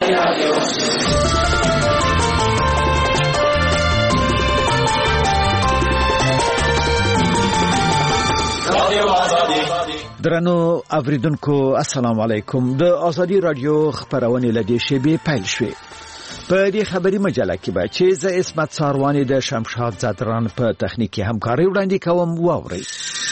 درنو اوریدونکو السلام علیکم. د ازادي رادیو خبرونه لدی شبي پیل شوه. په دې خبري مجله کې به چې ز اسمت ساروانی د شمشاد زدران په تخنیکی همکاري وړاندې کوم واوري.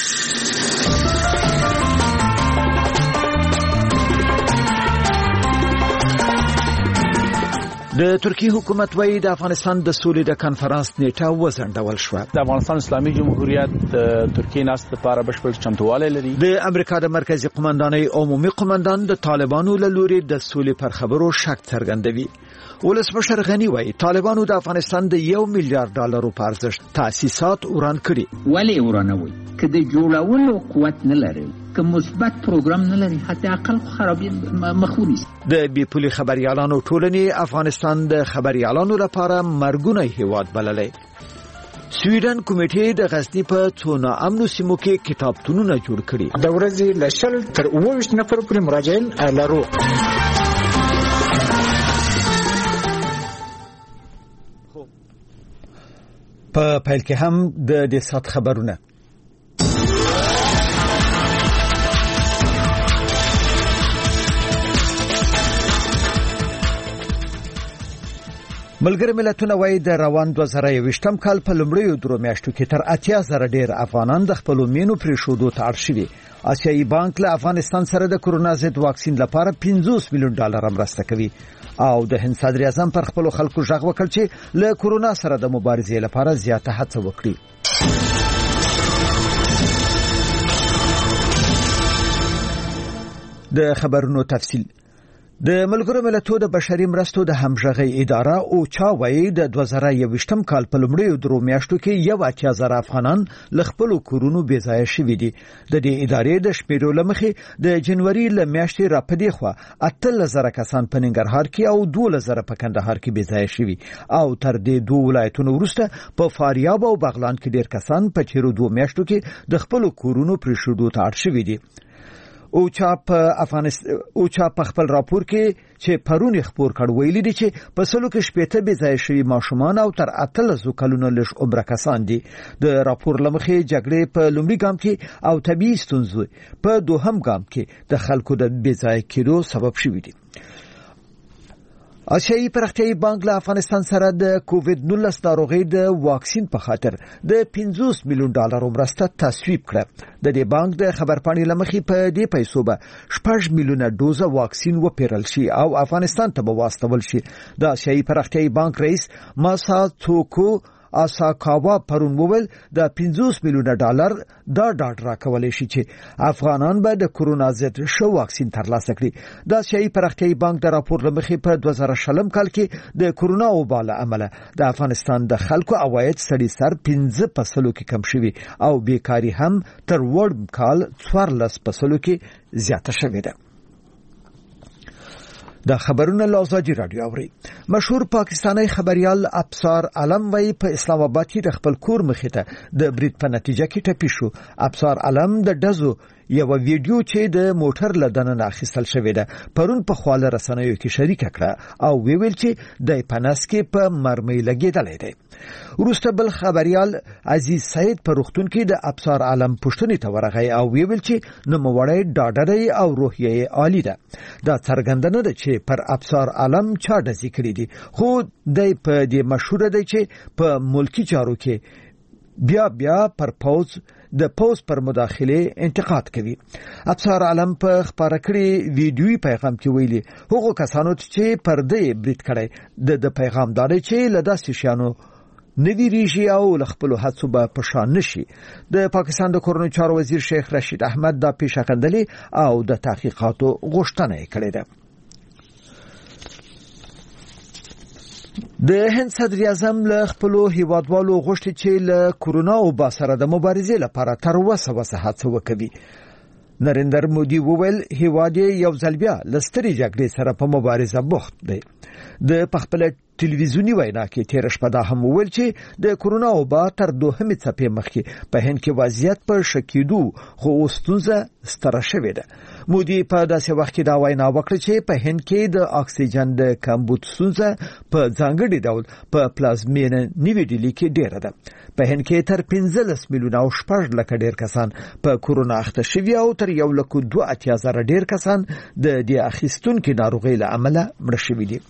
د ترکیه حکومت وایي د افغانستان د سولې د کانفرنس نیټه وزندول شو. د افغانستان اسلامي جمهوریت د ترکیه ناست لپاره بشپړ چمتووالی لري. د امریکا د مرکزی قومندانۍ عمومي قومندان د طالبانو له لوري د سولې پر خبرو شک څرګندوي. ولسمشر غنی وایي طالبانو د افغانستان د $1 میلیارډ په ارزښت تاسیسات وران کړي. ولی ورانوي؟ که د جوړولو قوت نه لري، که مثبت پروګرام نه لري، حتی اقل خرابې مخونی. د بیپولي خبريالانو ټولنې افغانستان د خبريالانو لپاره مرګونی هیواد بللی. سویډن کمیټې د غزنی په څو ناامنو سیمو کې کتابتونونه جوړ کړي. د ورځې له 20 تر 29 نفر پورې مراجعین لرو. په پیل کې هم د سات خبرونه. ملګری ملتونه وایي د روان 2020 کال په لومړیو درو میاشتو کې تر 80,000 ډیر افغانان د خپل مینو پریښودو ته اړ شوي. آسیایي بانک له افغانستان سره د کرونا ضد واکسین لپاره $50 میلیون مرسته کوي او د هند صدر اعظم پر خپل خلکو ژغ وکړ چې له کرونا سره د مبارزې لپاره زیاته هڅه وکړي. د خبرونو تفصیل. د ملګرو ملتونو د بشري مرستو د همغږي اداره او چا وایي د 2021 کال په لومړیو درو میاشتو کې 80,000 افغانان له خپل کورونو بې ځای شوي دي. د دې ادارې د شمیرو لمخې د جنوري له میاشتې را پدې خو 8,000 کسان په ننګرهار کې او 2,000 په کندهار کې بې ځای شوي او تر دې دوه ولایتونو وروسته په فاریاب او بغلان کې ډېر کسان په تیرو 2 میاشتو کې د خپل کورونو پریښودو ته اړ شوي دي. او چا په خپل راپور کې چې پرون خبر کړ ویلي دي چې په سلو کې شپېته بې ځای شوي ماشومان او تر 18 کلونو لږ عمر کسان دي. د راپور لمخې جګړې په لومړي ګام کې او طبيعي ستونزې په دوهم ګام کې د خلکو د بې ځای کېدو سبب شوي دي. آسیایي پرختیایي بانک له افغانستان سره د کووید-19 ناروغي د واکسین په خاطر د $50 میلیون مرسته تصویب کړه. د دې بانک د خبرپاڼې لمخې په دې پیسو به 6 میلیونه دوزه واکسین وپیرل شي او افغانستان ته به واستول شي. د آسیایي پرختیایي بانک رئیس ماساتوکو آساکاوا پرون وویل د $50 میلیونه دا ډاډ راکولای شي چې افغانان به د کرونا ضد شو واکسین ترلاسه کړي. د آسیایي پرختیایي بانک د راپور لمخې په 2020 کال کې د کرونا وبا له امله د افغانستان د خلکو عواید سړي سر 15% کې کم شوي او بیکاری هم تر وړ کال 14% کې زیاته شوې ده. د خبرونه لازادي رادیو اوري. مشهور پاکستانی خبريال ابصار علم وای په اسلام آباد کې د خپل کور مخې ته د برید په نتیجه کې ټپي شو. ابصار علم د دزو یو ویډیو چې د موټر لدننه اخیستل شوې ده پرون په خواله رسنیو کې شریک کړه او ویل چې د پنس کې په مرمۍ لګیدلې ده. وروسته بل خبريال عزیز سید په روغتون کې د ابصار علم پښتنې ته ورغی او ویل چې نوموړی ډاډه او روحیه عالی ده. دا څرګندونه ده چې پر ابصار علم چا دزي کړی دي خو د په دې مشهور دی چې په ملکی چارو کې بیا پر د پوز پر مداخله انتقاد کوي. ابصار علم په خبره کړي ویډیوي پیغام کې ویلي هغه کسانو چې پرده برید کړي د پیغام داري چې لداسې شانو نوی ریژي او لخپلو هڅو به پشان نشي. د پاکستان د کورونو چارو وزیر شیخ رشید احمد دا پیشکندلي او د تحقیقاتو غوښتنه کړې ده. د هند صدر اعظم له خپل هیوادوالو غوښتي چې له کرونا او با سره د مبارزې لپاره تر اوسه هڅه وکړي. نریندر مودي وویل هیواد یو ځل بیا لستري جګړې سره په مبارزه بوخت دی. د خپل ټلویزیونی وینا کې تیر شپه دا هم وویل چې د کورونا وبا تر دوهمې څپې مخکې په هند کې وضعیت په شکیدو خو ستونزه ستره شوې ده. مودي په داسې وخت کې دا وینا وکړه چې په هند کې د اکسیجن د کمبود ستونزه په ځانګړي ډول په پلازمینه نیو ډیلی کې ډیره ده. په هند کې تر 15 میلیونه او 6 لک ډیر کسان په کورونا اخته شوي او تر 1,2,000 ډیر کسان د دې اخیستونکو ناروغۍ له امله مړ شوي دي.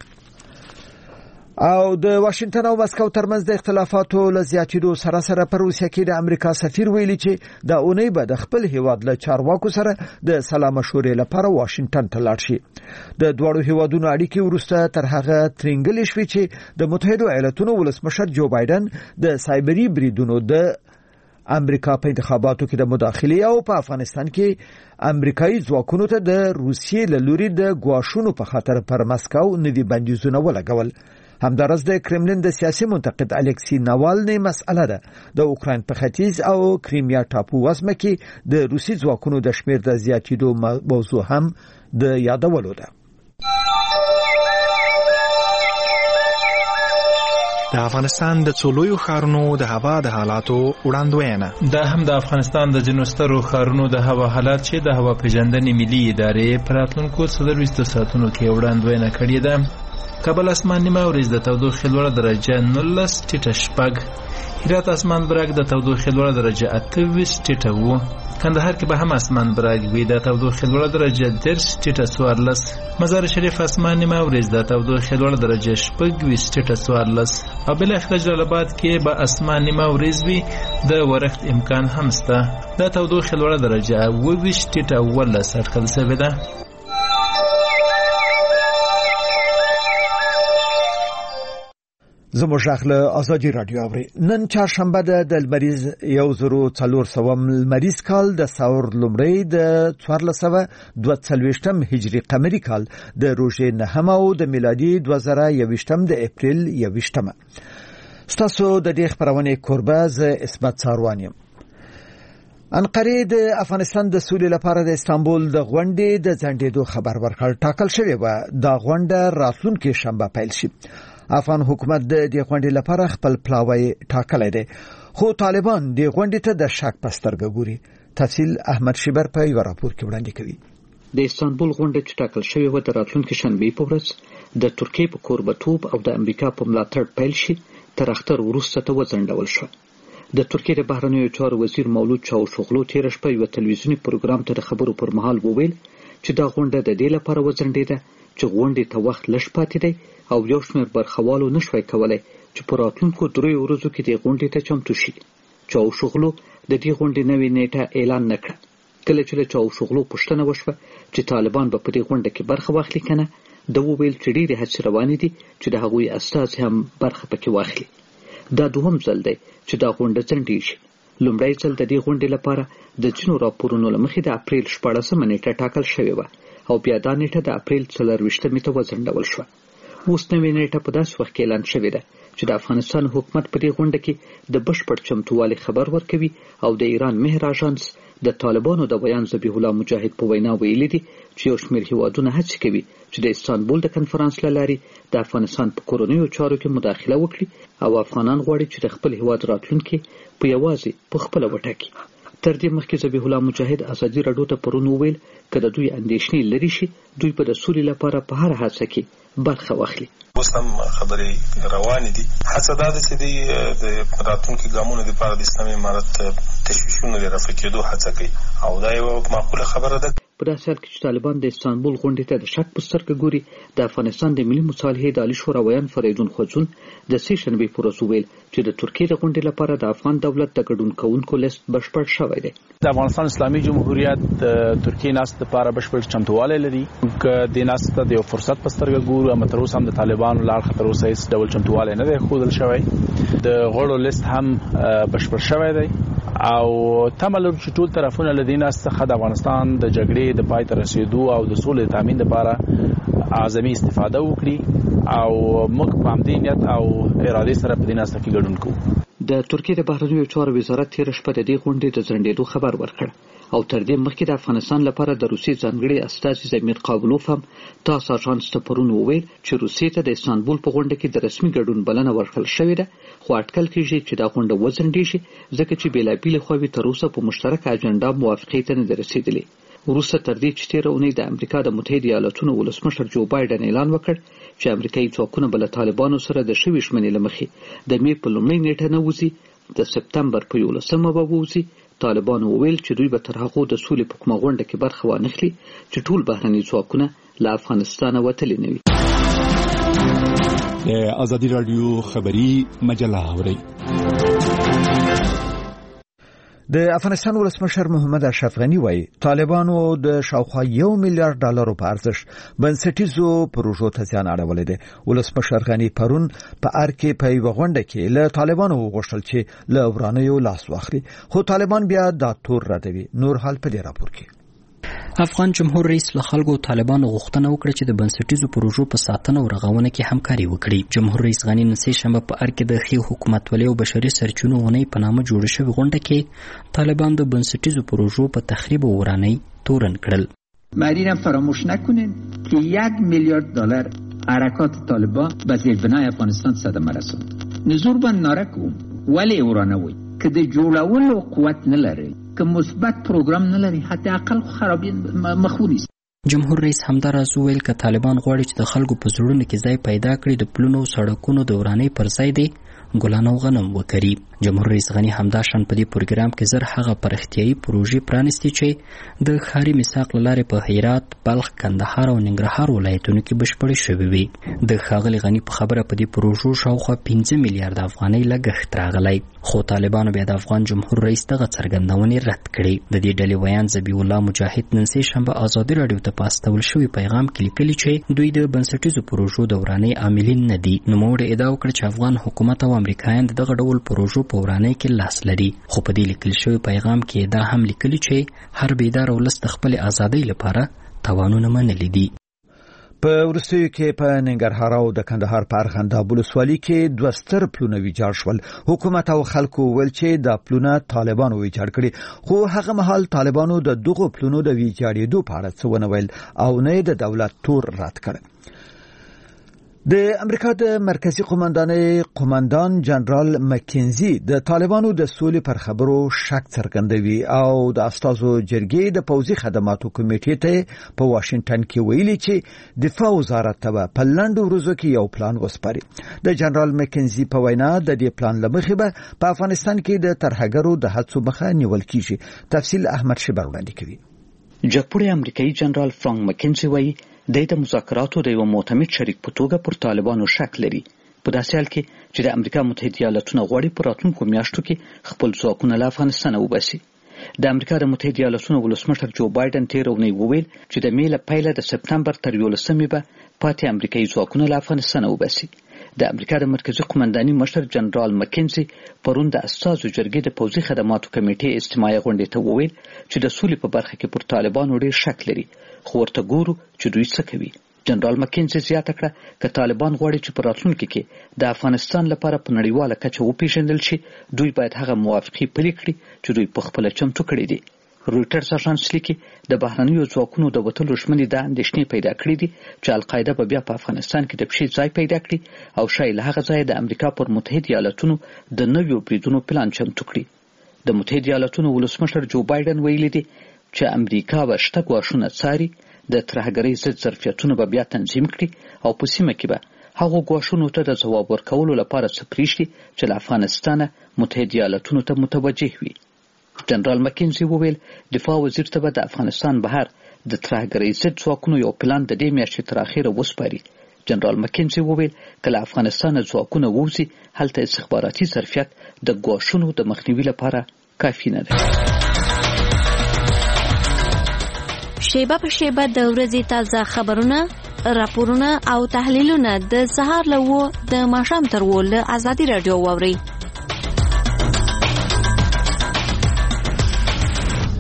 او د واشنگټن او مسکو ترمنځ د اختلافاتو له زیاتېدو سره په روسیه کې د امریکا سفیر ویلي چې د اونۍ به د خپل هیواد له چارواکو سره د سلا مشورې لپاره واشنگټن ته لاړ شي. د دوړو هیوادونو اړیکې وروسته تر هغه ترنګلې شوې چې د متحده ایالاتونو ولسمشر جو بایدن د سایبری بریدونو د امریکا په انتخاباتو کې د مداخلې او په افغانستان کې امریکایي ځواکونو ته د روسیې له لوري د ګواښونو په خاطر پر مسکو نوي بندیزونه ولګول. همدارس د کرملین د سیاسي منتقد الکسی ناوالنی مسأله ده د اوکراین په ختیځ او کریمیا ټاپو وزمه کې د روسي ځواکونو د شمیر د زیاتېدو موضوع هم د یادولو ده. د افغانستان د څولویو ښارونو د هوا د حالاتو وړاندوینه. دا هم د افغانستان د جنوسترو ښارونو د هوا حالات چې د هوا پیژندنې ملي ادارې په راتلونکو 24 ساعتونو کې وړاندوینه کړې ده. کابل اسمان نیمه ورځ د تودوخې لوړه درجه 19 ټیټه شپږ، هرات اسمان برګ د تودوخې لوړه درجه 28 ټیټه و، کندهار کې به هم اسمان برګ وي د تودوخې لوړه درجه 10 ټیټه 14، مزار شریف اسمان نیمه ورځ د تودوخې لوړه درجه 24 ټیټه 14 او بالاخره جلال آباد کې به اسمان نیمه ورځ وي د ورښت امکان هم شته د تودوخې لوړه درجه 20 ټیټه 18 اټکل شوې ده. زموږ له ازادي رادیو اوري. نن چهارشنبه د لمریز 1400 لمریز کال د ثور لومړی د 1442 هجری قمری کال د روژې نهم او د میلادي 2021 د اپریل 21. ستاسو د دې خبرونه کوربه ز اسمت ساروانیم. انقره د افغانستان د سولې لپاره د استانبول د غونډې د ځنډېدو خبر ورکړ. ټاکل شوی و د غونډه راتلونکي شنبه پیل شي. افغان حکومت د دې غونډې لپاره خپل پلاوی ټاکلی دی، خو طالبان د غونډې ته د شک په سترګه ګوري. تفصیل احمد شیبر په یو راپور کې وړاندې کوي. د استانبول غونډه چې ټاکل شوې و د راتلونکي شنبه په ورځ د ترکیې په کوربتوب او د امریکا په ملاتړ پیل شي، تر اختر وروسته ته وځنډول شو. د ترکیې د بهرنیو چارو وزیر مولود چاوشوغلو تیر شپه یو تلویزیونی پروګرام ته د خبرو پر مهال وویل چې دا غونډه د دې لپاره وځنډېده چې غونډې ته وخت لږ پاتې دی او یو شمېر برخوالو نشوای کولای چې په راتلونکو 3 ورځو کې د غونډې ته چمتو شي. چاوشوغلو د دې غونډې نوې نیټه اعلان نکړه. کله چې له چاوشوغلو پوښتنه وشوه چې طالبان به په دې غونډه کې برخه واخلي کنه، د وویل چې ډېرې هڅې روانې دي چې د هغوی استازي هم برخه پکې واخلي. دا دوهم ځل دی چې دا غونډه ځنډېږي. لومړی ځل د دې غونډې لپاره د ځینو راپورونو له مخې د اپریل 14 نیټه ټاکل شوې وه او بیا دا نیټه د اپریل 24 ته وځنډول شوه. اوس نوې نیټه په داسې وخت کې اعلان شوې ده چې د افغانستان حکومت په دې غونډه کې د بشپړ چمتووالي خبر ورکوي او د ایران مهر اژانس د طالبانو د بیان ذبیح الله مجاهد په وینا ویلي دي چې یو شمېر هیوادونه هڅې کوي چې د استانبول د کنفرانس له لارې د افغانستان په کورنیو چارو کې مداخله وکړي او افغانان غواړي چې د خپل هیواد راتلونکي په یوازې په خپله وټاکي. تر دې مخکې ذبیح الله مجاهد ازادي راډیو ته پرون وویل که د دوی اندېښنې لرې شي، دوی به د سولې لپاره په هر هڅه کې برخه واخلي. اوس هم خبرې روانې دي. هڅه دا ده چې د راتلونکي ګامونو لپاره د اسلامي امارت تشویشونو د رفع کېدو هڅه کوي او دا یو معقوله خبره ده. په داسې حال کې چې طالبان د استانبول غونډې ته د شک په سترګه ګوري، د افغانستان د ملي مصالحې د عالي شورا ویان فریدون خوځون د سې شنبې په ورځ وویل چې د ترکیې د غونډې لپاره د افغان دولت د ګډون کوونکو لیست بشپړ شوی دی. د افغانستان اسلامي جمهوریت د ترکیې ناست لپاره بشپړ چمتووالی لري. که د ناست ته د یو فرصت په سترګه ګورو، اما تر اوسه هم د طالبانو له اړخه تر اوسه هیڅ ډول چمتووالی نه دی ښودل شوی. د غړو لیست هم بشپړ شوی دی او تمه لرو چې ټول طرفونه له دې ناست څخه د افغانستان د جګړې د پای ته رسېدو او د سولې د تامین لپاره اعظمي استفاده وکړي او موږ په همدې نیت او ارادې سره په دې ناست کې ګډون کوو. د ترکیې د بهرنیو چارو وزارت تېره شپه د دې غونډې د ځنډېدو خبر ورکړ او تر دې مخکې د افغانستان لپاره د روسیې ځانګړي استازي زمیر قابلوف هم تاسو اژانس ته پرون وویل چې روسیې ته د استانبول په غونډه کې د رسمي ګډون بلنه ورکړل شوې ده، خو اټکل کېږي چې دا غونډه وځنډېږي ځکه چې بېلابېلې خواوې تر اوسه په مشترکه اجنډا موافقې ته نه دي رسېدلې. وروسته تر دې چې تېره اونۍ د امریکا د متحده ایالاتونو ولسمشر جو بایډن اعلان وکړ چې امریکایي ځواکونه به له طالبانو سره د شوې ژمنې له مخې د مې په لومړۍ نیټه نه وځي، د سپتمبر په 11مه به ووځي. طالبانو وویل چې دوی به تر هغو د سولې په کومه غونډه کې برخه وانخلي چې ټول بهرني ځواکونه له افغانستانه وتلي نه وي. د ازادي راډیو خبري مجله اورئ. د افغانستان ولسمشر محمد اشرف غنی وایي طالبانو د شاوخوا $1 میلیارډ په ارزښت بنسټیزو پروژو ته زیان اړولی دی. ولسمشر غنی پرون په ارکه په یو غونډه کې له طالبانو وغوښتل چې له ورانیو لاس واخلي، خو طالبان بیا دا تور ردوي. نور حال په دې راپور کې. افغان جمهور رئیس له خلکو طالبانو غوښتنه وکړه چې د بنسټیزو پروژو په ساتنه او رغونه کې همکاري وکړي. جمهور رئیس غنی نن سه شنبه په ارکه د ښې حکومتولۍ او بشري سرچینو غونډې په نامه جوړه شوې غونډه کې طالبان د بنسټیزو پروژو په تخریب او ورانۍ تورن کړل. مریرم فراموش نکنین که $1 میلیارد حرکات طالبان به زیربنای افغانستان صدمه رسوند. نزور بند نارکو ولی ورانوی که د جوړولو قوت نه لري، که مثبت پروګرام نه لري، حتی اقل خرابی مخونی. جمهور رئیس همداراز وویل که طالبان غواړي چې د خلکو په زړونو کې ځای پیدا کړي د پلونو او سړکونو د ورانۍ پر ځای دی ګلان او غنم وکړي. جمهور رئیس غنی همداشان په دې پروګرام کې زر هغه پرختیایي پروژې پرانیستي چې د ښاري میثاق له لارې په هرات، بلخ، کندهار او ننګرهار ولایتونو کې بشپړې شوې وي. د ښاغلي غنی په خبره په دې پروژو شاوخوا 15 میلیارډ افغانۍ لګښت راغلی، خو طالبانو بیا د افغان جمهور رئیس دغه څرګندونې رد کړې. د دې ډلې ویان ذبیح الله مجاهد نن سه شنبه ازادي راډیو ته په استول شوي پیغام کې لیکلي چې دوی د بنسټیزو پروژو د ورانۍ عاملین نه دي. نوموړي ادعا وکړه چې افغان حکومت او امریکایان دغه ډول پروژو په ورانۍ کې لاس لري، خو په دې لیکل شوی پیغام کې دا هم لیکلي چې هر بیدار ولس د خپل ازادۍ لپاره توانونه منلي دي. په وروستیو کې په ننګرهار او د کندهار په ارغنداب ولسوالۍ کې 2 ستر پلونه ویجاړ شول. حکومت او خلکو ویل چې دا پلونه طالبانو ویجاړ کړي، خو هغه مهال طالبانو د دغو پلونو د ویجاړېدو په اړه څه ونه ویل او نه د دولت تور رد کړ. د امریکا د مرکزی قومندان جنرال مکینزي د طالبانو د سولې پر خبرو شک څرګندوي او د استازو جرګې د پوځي خدماتو کمیټې ته په واشنگټن کې ویلي چې دفاع وزارت ته په لنډو ورځو کې یو پلان وسپاري. د جنرال مکینزي په وینا د دې پلان لمخې به په افغانستان کې د ترهګرو د هڅو مخه نیول کیږي. تفصیل احمد شبر وړاندې کوي. جګپوړی امریکایي جنرال فرانک مکینزي وایي د مذاکراتو د یو معتمد شریک په توګه پر طالبانو شک لري، په داسې حال کې چې د امریکا متحده ایالاتونه غواړي په راتلونکو میاشتو کې خپل ځواکونه له افغانستانه وباسي. د امریکا د متحده ایالاتونو ولسمشر جو بایډن تېره اونۍ وویل چې د مې له پیله د سپتمبر تر 11مې به پاتې امریکایي ځواکونه له افغانستانه وباسي. د امریکا د مرکزی قومنداني مشر جنرال مکینزي پرون د استازو جرګې د پوځي خدماتو کمیټې اجتماعي غونډې ته وویل چې د سولې په برخه کې پر طالبانو ډېر شک لري، خو ورته ګورو چې دوی څه کوي. جنرال مکینزي زیاته کړه که طالبان غواړي چې په راتلونکي کې د افغانستان لپاره په نړیواله کچه وپیژندل شي، دوی باید هغه موافقې پلي کړي چې دوی په خپله چمتو کړي دي. رویټرز اژانس لیکي د بهرنیو ځواکونو د وتلو ژمنې دا اندېښنې پیدا کړې دي چې القاعده به بیا په افغانستان کې د پښې ځای پیدا کړي او شاید له هغه ځایه د امریکا پر متحده ایالاتونو د نویو بریدونو پلان چمتو کړي. د متحده ایالاتونو ولسمشر جو بایډن ویلي دی چې امریکا به شته ګواښونه څاري، د ترهګرۍ ضد ظرفیتونه به بیا تنظیم کړي او په سیمه کې به هغو ګواښونو ته د ځواب ورکولو لپاره څه پرېږدي چې له افغانستانه متحده ایالاتونو ته متوجه وي. جنرال مکینزي وویل دفاع وزیر ته به د افغانستان بهر د ترهګرۍ ضد ځواکونو یو پلان د دې میاشتې تر اخره وسپاري. جنرال مکینزي وویل که له افغانستانه ځواکونه ووځي هلته استخباراتي ظرفیت د ګواښونو د مخنیوي لپاره کافي نه دی. شیبه په شیبه د ورځې تازه خبرونه، راپورونه او تحلیلونه د سهار له 9 د ماښام تر 10 له ازادي راډیو واورئ.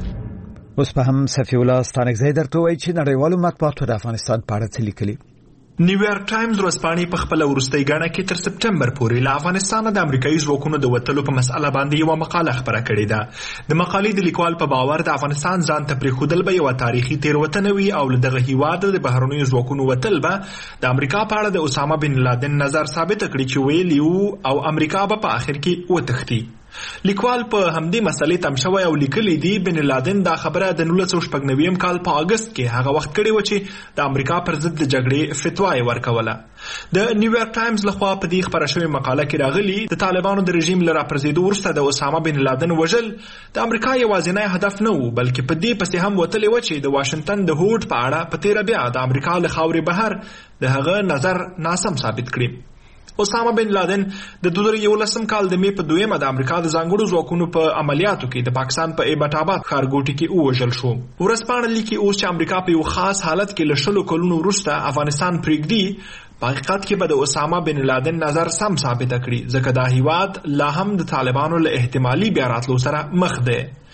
اوس په هم صفی الله ستانکزی درته وایي چې نړیوالو مطبوعاتو د افغانستان په اړه څه لیکلي. نیویارک ټایمز ورځپاڼې په خپل وروستۍ غاڼه کې تر سپټمبر پورې له افغانستان د امریکایي ځواکونو د وتلو په مسأله باندې یو مقاله خبره کړې ده. د مقالې د لیکوال په باور د افغانستان ځان ته پرېښودل به یو تاریخي تېروتنه وي او له دغه هیواد د بهرنیو ځواکونو وتل به د امریکا په اړه د اسامه بن لادن نظر ثابت کړي چې ویلي وو او امریکا به په آخر کې وتښتي. لیکوال په همدې مسلې تم شوی او لیکلی دی بن لادن دا خبره د 1999 کال په اگست کې هغه وخت کړې و چې د امریکا پر ضد د جګړې فتوا یې ورکوله. د نیویارک ټایمز لخوا په دې خبره شوې مقاله کې راغلي د طالبانو د رژیم له راپرځېدو وروسته د اسامه بن لادن وژل د امریکا یوازینی هدف نه و، بلکې په دې پسې هم وتلې وه چې د واشنګټن د هوډ په اړه په تېره بیا د امریکا له خاورې بهر د هغه نظر ناسم ثابت کړي. اسامه بن لادن د 2011 کال د می په 2 د امریکا د ځانګړو ځواکونو په عملیاتو کې د پاکستان په ایبټ آباد ښارګوټي کې ووژل شو. ورځپاڼه لیکي اوس چې امریکا په یو خاص حالت کې له 10 کلونو وروسته افغانستان پرېږدي، په حقیقت کې به د اسامه بن لادن نظر سم ثابت کړي، ځکه دا هیواد لا هم د طالبانو له احتمالي بیا راتلو سره مخ دی.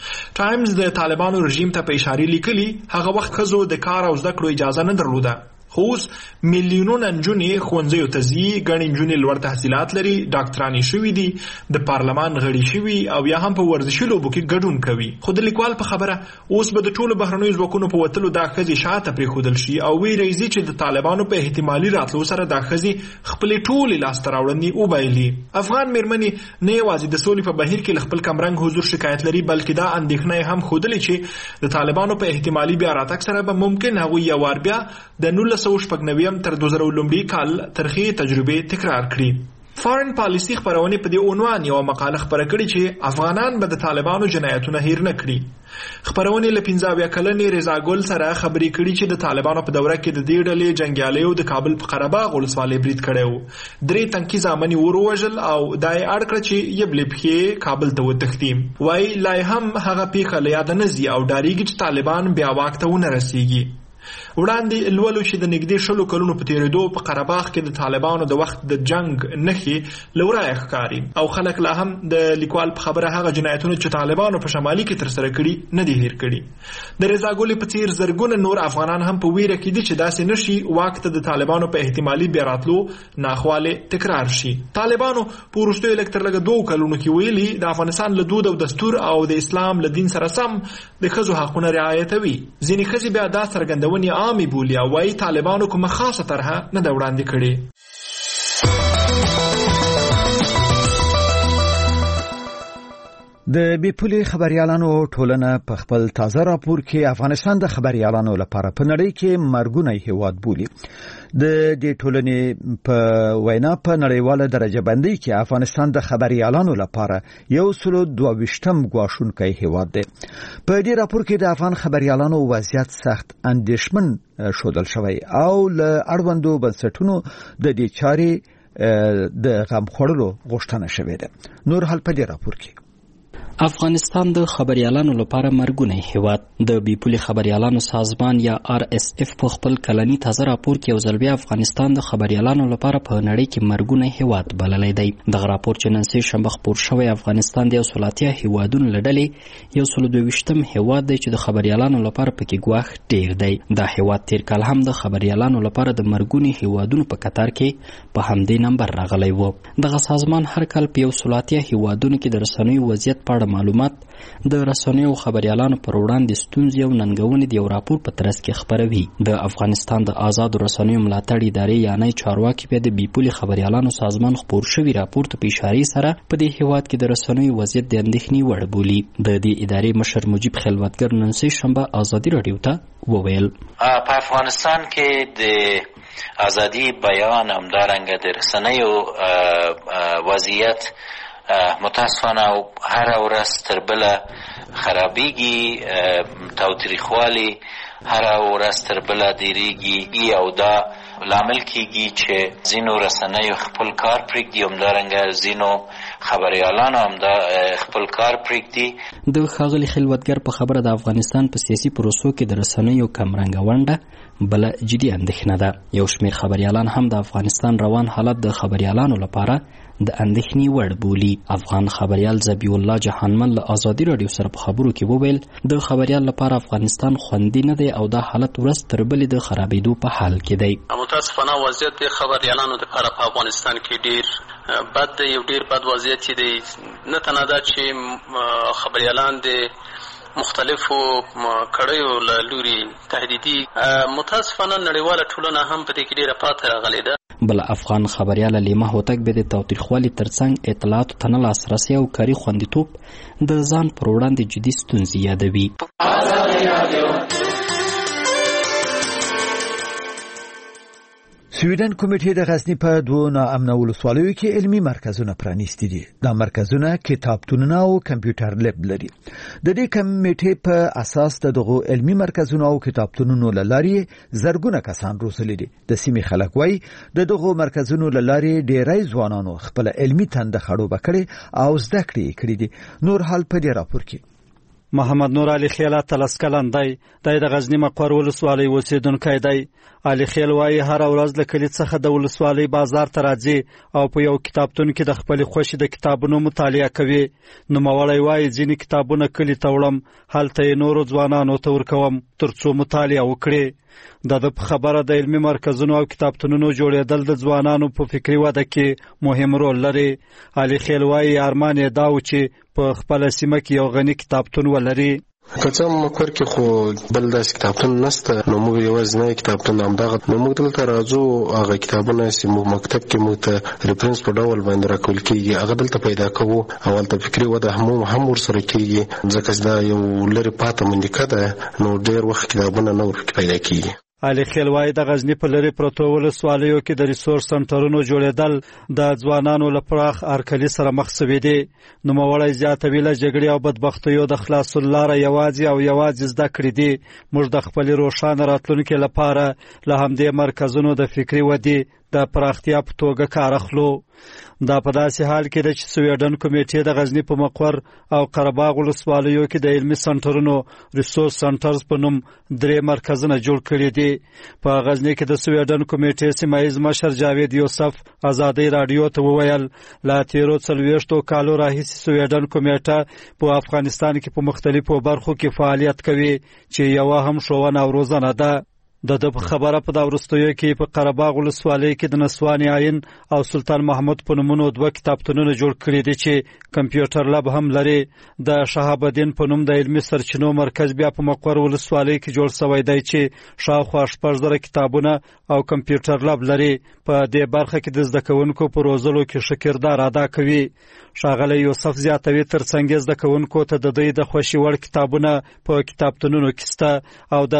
ټایمز د طالبانو رژیم ته په اشاره لیکلي هغه وخت ښځو د کار او زده کړو اجازه نه درلوده، خو اوس میلیونونه نجونې ښوونځیو ته ځي، ګڼې نجونې لوړ تحصیلات لري، ډاکټرانې شوي دي، د پارلمان غړي شوي او یا هم په ورزشي لوبو کې ګډون کوي. خو د لیکوال په خبره اوس به د ټولو بهرنیو ځواکونو په وتلو دا ښځې شاته پرېښودل شي او ویری ځي چې د طالبانو په احتمالي راتلو سره دا ښځې خپلې ټولې لاسته راوړنې وبایلي. افغان میرمنې نه یوازې د سولې په بهیر کې له خپل کمرنګ حضور شکایت لري، بلکې دا اندېښنه یې هم ښودلې چې د طالبانو په احتمالي بیا راتګ سره به ممکن هغوی یو وار بیا د 1999 تر 2000 کال ترخې تجربې تکرار کړي. فارن پالیسی خبرونه په دې عنوان یو مقاله خبره کړې چې افغانان به د طالبانو جنایتونه هیر نه کړي. خبرونه له 15 کلنې رضا ګل سره خبرې کړي چې د طالبانو په دوره کې د دې ډلې جنگیالیو د کابل په قره باغ ولسوالۍ برید کړی و. 3 تنکي زامنې وروژل او دای اړ کړ چې یبلې پخې کابل ته وتښتي. وای لای هم هغه پیښه له یاد نه ځي او ډاریږي چې طالبان بیا واک ته ونه رسیږي. وړاندې لولو چې د نږدې 10 کلونو په تیریدو په قره باغ کې د طالبانو د وخت د جنگ نښې لورای ښکاري او خلک لا هم د لیکوال په خبره هغه جنایتونه چې طالبانو په شمالي کې ترسره کړي نه دي هیر کړي. د رضا ګل په څیر زرګونه نور افغانان هم په ویره کې دي چې داسې نشي واک ته د طالبانو په احتمالي بیا راتلو ناخواله تکرار شي. طالبانو په وروستیو لږ تر لږه 2 کلونو کې ویلي د افغانستان له دود او دستور او د اسلام له دین سره سم د ښځو حقونه رعایتوي. ځینې ښځې بیا دا څرګندونې عامې بولي او وايي طالبانو کومه خاصه طرحه نه ده وړاندې کړې. د بیپولي خبريالانو ټولنه په خپل تازه راپور کې افغانستان د خبريالانو لپاره په نړۍ کې مرګونی هیواد بولي. د دې ټولنې په وینا په نړیواله درجه بندي کې افغانستان د خبريالانو لپاره 122م ګواښونکی هیواد دی. په دې راپور کې د افغان خبريالانو وضعیت سخت اندېښمن ښودل شوی او له اړوندو بنسټونو د دې چارې د غم خوړلو غوښتنه شوې ده. نور حال په دې راپور کې افغانستان د خبريالانو لپاره مرګونی هیواد. د بیپولي خبريالانو سازمان یا RSF په خپل کلنی تازه راپور کې یو ځل بیا افغانستان د خبريالانو لپاره په نړۍ کې مرګونی هیواد بللی دی. دغه راپور چې نن سه شنبه خپور شوی افغانستان د 130 هیوادونو لړلې 122م هیواد دی چې د خبريالانو لپاره پکې ګواښ ډیر دی. دا هیواد تیر کال هم د خبريالانو لپاره د مرګونی هیوادونو په قطار کې په همدې نمبر راغلی و. دغه سازمان هر کال په 130 هیوادونو کې د رسنیو وضعیت په معلومات د رسنیو خبريالانو پر وړاندې ستونزې او ننګونې د یو راپور په ترڅ کې خبروي. د افغانستان د آزادو رسنیو ملاتړ ادارې یعنی چارواکي په د بیپولي خبريالانو سازمان خپور شوی راپور ته په اشاره سره په دې هیواد کې د رسنیو وضعیت د اندېښنې وړ بولي. د دې ادارې مشر مجيب خلوتګر نن سه شنبه ازادي رادیو ته وویل په افغانستان کې د ازادي بیان همدارنګه د رسنیو وضعیت متاسفانه هر ورځ تر بله خرابېږي، تاوتریخوالي هر ورځ تر بله ډېرېږي او دا لامل کېږي چې ځینو رسنیو خپل کار پرېږدي، همدارنګه ځینو خبريالانو هم دا خپل کار پرېږدي. د ښاغلي خلوتګر په خبره د افغانستان په سیاسي پروسو کې د رسنیو کمرنګه ونډه بله جدي اندېښنه ده. یو شمېر خبريالان هم د افغانستان روان حالت د خبريالانو لپاره د اندېښنې وړ بولي. افغان خبريال ذبیح الله جهانمن له ازادي رادیو سره په خبرو کې وویل د خبريال لپاره افغانستان خوندي نه دی او دا حالت ورځ تر بلې د خرابېدو په حال کې دی. متاسفانه وضعیت د خبریالانو لپاره په افغانستان کې ډیر بد دی، یو ډیر بد وضعیت دی. نه تنها دا چې خبریالان د مختلفو کړیو له لوري تهدیدي، متاسفانه نړیواله ټولنه هم په دې کې ډیره پاتې راغلې ده. بل افغان خبريال لیما هوتک به د تاوتریخوالي ترڅنګ اطلاعاتو ته نه لاسرسي او کاري خوندیتوب د ځان پر وړاندې جدي ستونزې یادوي. سویډن کمیټې د غزنی په 2 ناامنه ولسوالیو کې علمي مرکزونه پرانیستي دي. دا مرکزونه کتابتونونه او کمپیوټر لب لري. د دې کمیټې په اساس دغه علمي مرکزونه او کتابتونونو لاري زرګونه کسان روزلي دي. د سیمې خلک وایي دغه مرکزونو لاري ډېری ځوانانو خپل علمي تنده خړوبه کړي او زده کړې دي. نور حال په دې راپور کې محمد نور علي خیال تلسکلن دی د غزنی مقر ولسوالۍ اوسیدونکی دی. علي خیل وايي هر ورځ له کلی څخه د ولسوالۍ بازار ته راځي او په یو کتابتون کې د خپل خوښې د کتابونو مطالعه کوي. نو مولوی وايي ځینې کتابونه کلی ته وړم، هلته یې نورو ځوانانو ته ورکوم ترڅو مطالعه وکړي. د خبره د علمي مرکزونو او کتابتونونو جوړېدل د ځوانانو په فکري وده کې مهم رول لري. علي خیل وايي ارمان یې دا و چې په خپل سیمه کې یو غني کتابتون ولري. کله مکر کې خو بل داس کتابتون نشته، نو موږ یوازې نه کتابتون همدغه نو موږ دلته راځو، هغه کتابونه چې موږ مکتب کې موږ ته ریفرنس په ډول باندې راکول کېږي، هغه دلته پیدا کوو. اول ته فکري وده هم ورسره کېږي، ځکه دا یو لري پاتې منډه ده، نو ډېر وخت کتابونه نو پیدا کېږي. علي خیل وايي د غزنی په لری پروتو ولسوالیو کې د ریسورس سنټرونو جوړېدل د ځوانانو لپاره ارکلي سره مخ شوي دي. نو موړی زیاتوي له جګړې او بدبختیو د خلاصون لاره یوازې زده کړې دي. موږ د خپل روښانه راتلونکي لپاره له همدې مرکزونو د فکري ودې د پراختیا په توګه کار اخلو. دا په داسې حال کې ده چې سویډن کمیټې د غزنی په مقر او قرهباغ ولسوالیو کې د علمي سنټرونو ریسورس سنټرز په نوم 3 مرکزونه جوړ کړي دي. په غزنی کې د سویډن کمیټې سیمایي مشر جاوید یوسف آزادۍ رادیو ته وویل لا تیرو 40 کالو راهیسې سویډن کمیټه په افغانستان کې په مختلفو برخو کې فعالیت کوي چې یو هم ښوونه او روزنه ده. د خبره په دا وروستیو کې په قرهباغ ولسوالۍ کې د نسواني عین او سلطان محمود په نومونو 2 کتابتونونه جوړ کړي دي چې کمپیوټر لب هم لري. د شهاب الدین په نوم د علمي سرچینو مرکز بیا په مقر ولسوالۍ کې جوړ شوی دی چې شاوخوا 1000 کتابونه او کمپیوټر لب لري. په دې برخه کې د زده کوونکو په روزلو کې ښه کردار ادا کوي. ښاغلی یوسف زیاتوي ترڅنګ زده کوونکو ته د دوی د خوښې وړ کتابونه په کتابتونونو کې شته او د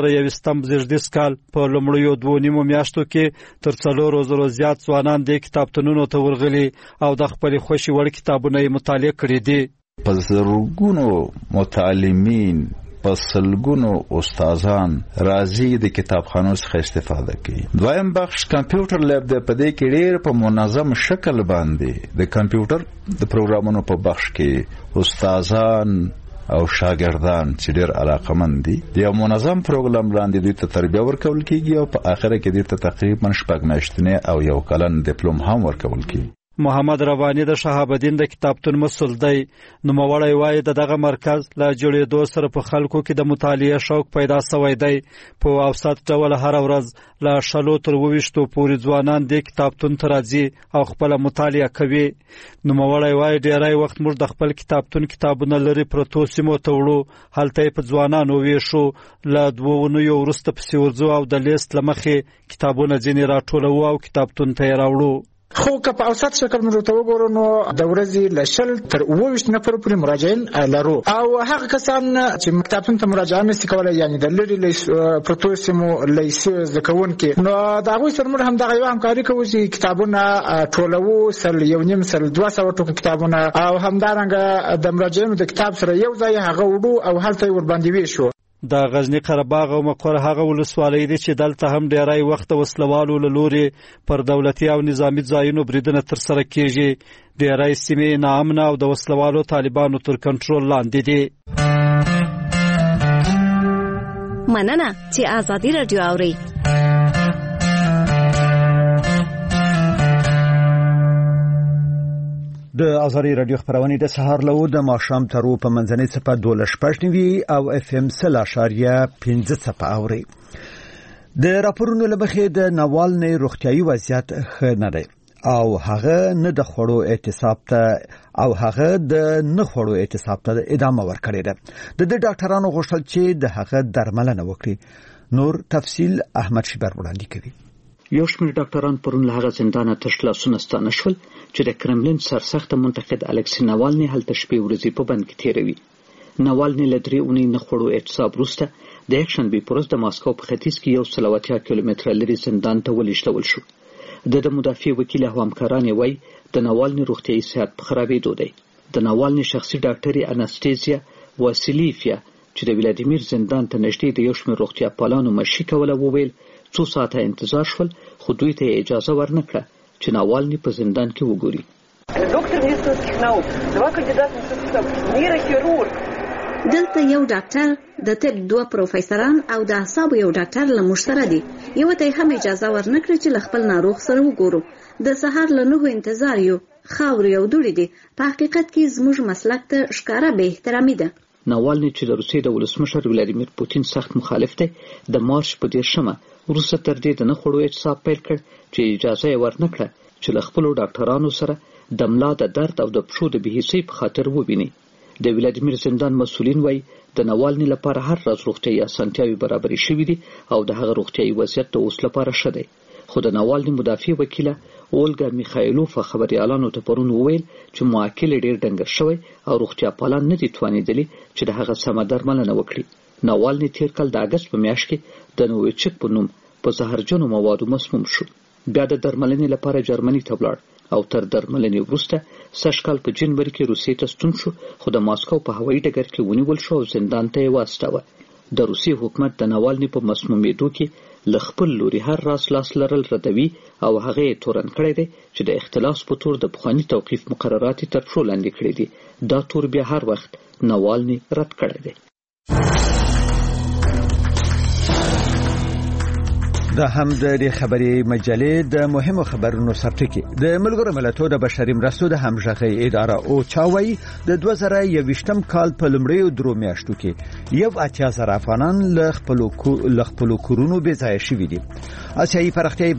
2021 کال په لومړیو 2.5 میاشتو کې تر 400 زیات ځوانان د کتابتونونو ته ورغلي او د خپل خوښې وړ کتابونه یې مطالعه کړي دي. په زرګونو متعلمین په سلګونو استادان راځي د کتابخانو څخه استفاده کوي. دویم بخش کمپیوټر لاب د پدې کې ډېر په منظم شکل باندې د کمپیوټر د پروګرامونو په بخش کې استادان او شاګردان چې ډېر علاقمند دي د یو منظم پروګرام لاندې دوی ته تربیه ورکول کیږي او په آخره کې دوی ته تقریبا 6 میاشتې او 1 کلن ډیپلوم هم ورکول کیږي. محمد روانی د شهاب الدین د کتابتون مسؤل دی. نو موړی وايي دغه مرکز لا جوړېدو سره په خلکو کې د مطالعې شوق پیدا شوی دی. په اوسط ډول هر ورځ لا 20 تر 20 پورې ځوانان د کتابتون ته راځي او خپل مطالعه کوي. نو موړی وايي ډېری وخت موږ د خپل کتابتون کتابونه لري پروتو سیمو ته وړو، هلته په ځوانانو ویشو له 2 ونیو وروسته پسې ورځو او د لیست لمخې کتابونه ځینې راټولو او کتابتون ته یې راوړو. خو که په اوسط شکل موږ ته وګورو نو د ورځې له 20 تر 29 نفر پورې مراجعین لرو او هغه کسان چې کتابتون ته مراجعه نشي کولای، یعنی د لری پروتو سیمو لیسې زکونکي، نو دا غوي سره موږ هم دغه یو همکاري کوو چې کتابونه ټولو سل 200 ټوکه کتابونه او همدارنګه د مراجعینو د کتاب سره یو ځای هغه وډو او هلته ور باندې ویشو. د غزنی قرهباغ او مقر هغه ولسوالۍ دي چې دلته هم ډیری وخت وسلوالو له لوري پر دولتي او نظامی ځایونو بریدونه تر سره کیږي. ډیری سیمې ناامنه او د وسلوالو طالبانو تر کنټرول لاندې دي. مننه چې آزادي رادیو اوري. د آزادي رادیو خبرونه د سهار له د ماښام تر په منځنۍ صفه 12:15 او FM 0.5 اوري. د راپورونو لمخې د ناوالني روغتيایي وضعیت ښه نه دی او هغه نه د خوړو اعتصاب ته ادامه ورکړې ده. د ډاکټرانو غوښتل چې د هغه درملنه وکړي. نور تفصیل احمد شیبر وړاندې کوي. یو شمېر ډاکټران پرون له هغه زندانه تش لاسونه ستانه شول چې د کرملین سرسخته منتقد الکسی ناوالني هلته شپې ورځې په بند کې تیروي. ناوالني له 3 اونۍ نه خوړو اعتصاب وروسته د یکشنبې په ورځ د ماسکو په ختیځ کې 180 کیلومتره لرې زندان ته ولېږدول شو. د مدافع وکیل او همکاران وایي د ناوالني روغتیایي صحت په خرابېدو دی. د ناوالني شخصي ډاکټري اناستيزیا واسیلیفیا چې د ولادیمیر زندان ته نږدې د یو شمېر روغتیا پالانو مشي کوله وویل 2 ساعته انتظار شول خو دوی ته اجازه ورنکړه چې ناوالني په زندان کې وګوري. ډاکټر میستوسکیف نو دوا کاندیدات نیوروکیورورګ دلته یو ډاکټر د طب 2 پروفیسوران او د اعصابو یو ډاکټر له مشتره دي. یو ته هم اجازه ورنکړه چې خپل ناروغ سره وګورو. د سهار له 9 انتظار یو خاور یو دوړي دي. په حقیقت کې زموږ مسلک ته ښکارا به احترامي ده. ناوالني چې د روسیې د ولسمشر ولادیمیر پوتین سخت مخالف دی د مارچ په 10 وروسته تر دې د نه خوړو اعتصاب پیل کړ چې اجازه یې ورنکړه چې له خپلو ډاکټرانو سره د ملا د درد او د پښو د بېحسۍ په خاطر وویني. د ولادیمیر زندان مسؤلین وایي د ناوالني لپاره هر ورځ روغتیایي اسانتیاوې برابرې شوې دي او د هغه روغتیایي وضعیت د اوس لپاره ښه دی. خو د ناوالني مدافع وکیله اولګا میخایلوفا خبريالانو ته پرون وویل چې معاکل ډېر ډنګر شوی او روغتیا پالان نه دي توانېدلي چې د هغه سمه درملنه وکړي. ناوالني تیر کال د اگست په میاشت کې د نوویچک په نوم په زهرجنو موادو مسموم شو. بیا د درملنې لپاره جرمني ته ولاړ او تر درملنې وروسته سږکال په جنوري کې روسیې ته ستون شو خو د ماسکو په هوایي ډګر کې ونیول شو او زندان ته یې واستاوه. د روسیې حکومت د ناوالني په مسمومېدو کې له خپل لوري هر لاس لرل ردوي او هغه یې تورن کړی دی چې د اختلاس په تور د پخواني توقیف مقررات تر پښو لاندې کړي دي. دا تور بیا هر وخت ناوالني رد کړی دی. دا هم د خبري مجلې د مهمو خبرونو سرټکی. د ملګرو ملتونو د بشري مرستو د همغږي اداره او چاوي د 2021م کال په لومړیو 3 میاشتو کې 80,000 افغانان له خپل کورونو بې ځای شوي دي. اسیایي پراختیا